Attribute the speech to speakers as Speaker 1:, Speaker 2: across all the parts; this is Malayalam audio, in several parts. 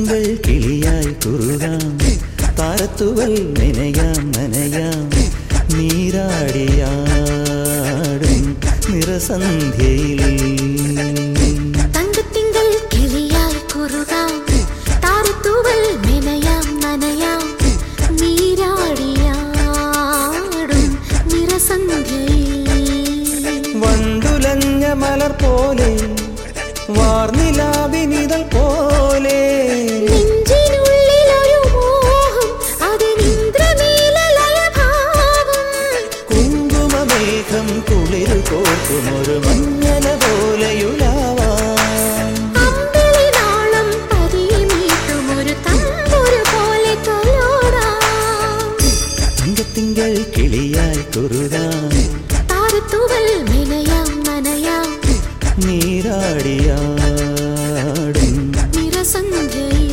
Speaker 1: തങ്കത്തിങ്കൾ കിളിയായി കുറുകാം, താരത്തുവൽ നനയാം നനയാം, നീരാടിയാടും നിറസന്ധ്യയിൽ.
Speaker 2: തങ്കത്തിങ്കൾ കിളിയായി കുറുകാം, താരത്തുവൽ നനയാം നനയാം, നീരാടിയാടും നിറസന്ധ്യയിൽ.
Speaker 1: വണ്ടുലഞ്ഞ മലർ പോലെ വാർനിലാവിനിതൾ പോലെ
Speaker 2: നെഞ്ചിനുള്ളിലൊരു മോഹം, അതിനിന്ദ്രനീലലയഭാവം.
Speaker 1: കുങ്കുമമേഘം കുളിരു കോർക്കുമൊരു മഞ്ഞല പോലെയുലാവാം.
Speaker 2: അമ്പിളിനാളം പതിയെ മീട്ടുമൊരു തമ്പുരു പോലെ തലോടാം.
Speaker 1: തങ്കത്തിങ്കൾ കിളിയായി കുറുകാം,
Speaker 2: താരത്തുവൽ നനയാം നനയാം,
Speaker 1: നീരാടിയാടും
Speaker 2: നിറസന്ധ്യയിൽ.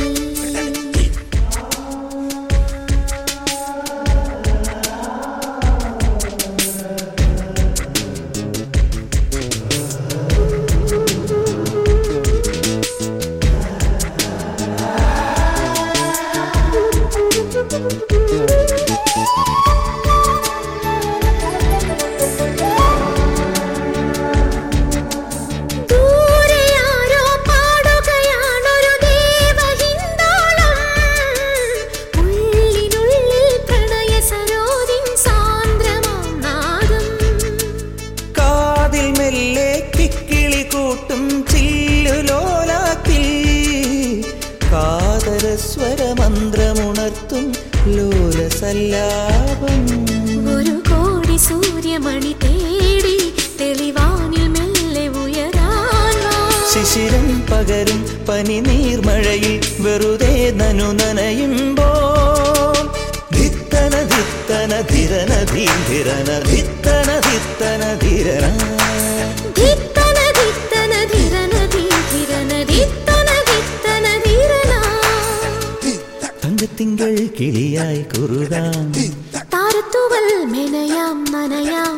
Speaker 1: സ്വരമന്ത്രമുണർത്തും ലോലസല്ലാപം.
Speaker 2: ഒരു കോടി സൂര്യമണി തേടി തെളിവാനിൽ മെല്ലെ ഉയരാൻ വാ.
Speaker 1: ശിശിരം പകരും പനി നീർമഴയിൽ വെറുതെ നനു നനയുമ്പോൾ ധിത്തന ധിത്തന ധിരന ധീരന ധിത്തന ധിത്തന ധിരന
Speaker 2: ധിത്തന ധിത്തന ധിരന ധീരന ധിത്തന ധിത്തന ധിരന.
Speaker 1: തങ്കത്തിങ്കൾ കിളിയായി കുറുകാം,
Speaker 2: താരത്തുവൽ മെനയാം നനയാം,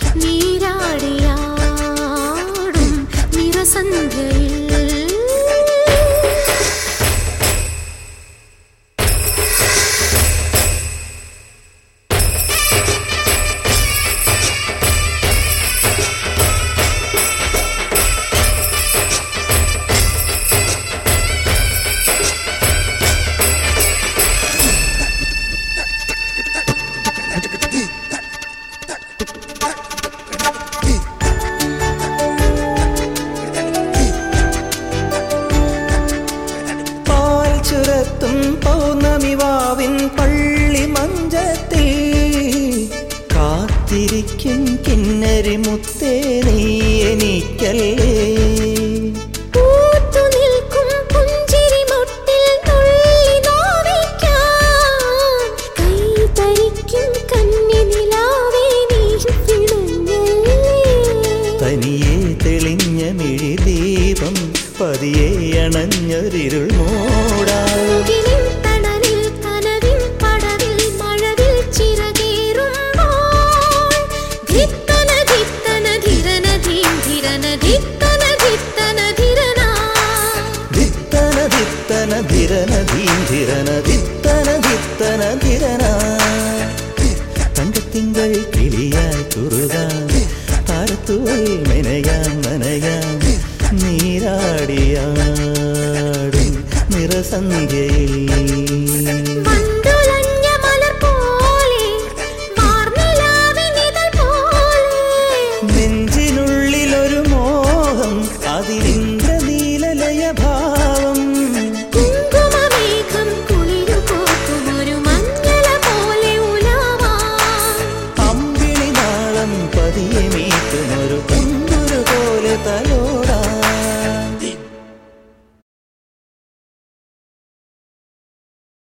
Speaker 2: നീരാടിയാടും നിറസന്ധ്യയിൽ.
Speaker 1: പൗർണമിവാവിൻ പള്ളി മഞ്ചത്തിൽ കാത്തിരിക്കും കിന്നരി മുത്തേ നീ എനിക്കല്ലേ.
Speaker 2: പൂത്തുനിൽക്കും പുഞ്ചിരി മുട്ടിൽ നുള്ളി നോവിക്കാൻ, കൈതരിക്കും കന്നിനിലാവേ നീ പിണഞ്ഞല്ലേ.
Speaker 1: തനിയെ തെളിഞ്ഞ മിഴിദീപം പതിയെ അണഞ്ഞൊരിരുൾ മൂടാ.
Speaker 2: തണലിൽ കനവിൻ പടവിൽ മഴവിൽ ചിറകേറുമ്പോൾ ധിത്തന ധിത്തന ധിരന ധീരന ധിത്തന ധിത്തന ധിരന
Speaker 1: ധിത്തന ധിത്തന ധിരന ധീരന ധിത്തന ധിത്തന ധിരന. തങ്കത്തിങ്കൾ കിളിയായി കുറുകാം, താരത്തുവൽ നനയാം നനയാം, നീരാടിയാടും നിറസന്ധ്യയിൽ.